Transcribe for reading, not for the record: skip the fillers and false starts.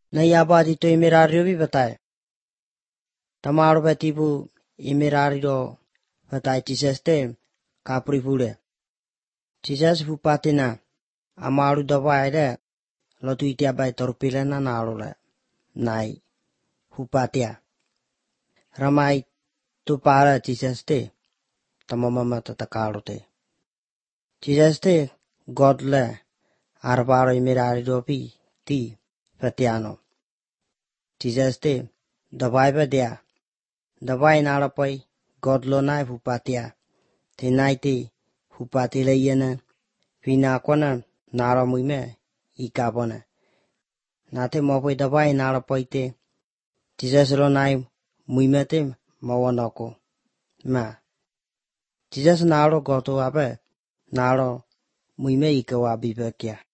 नहीं आबादी तो इमेरारियो भी बताए तमारो बेतीबू इमेरारियो बताए चीजेस्ते कापड़ी पूरे चीजेस फुपाते ना amaru davae de lo tu itia bai torpile na naro le nai hupatia ramai tu para chiseste tamama tatakalo te chiseste god le arbaro imirari dopi ti patiano chiseste davae ba dia davae nara pai god lo nai hupatia te nai te hupati le yena vina kona nara muime ikabona nate mopoi davae nara pai te Jesus lo nai muimete mawanako ma Jesus naro goto abe naro muime ikawa bibekia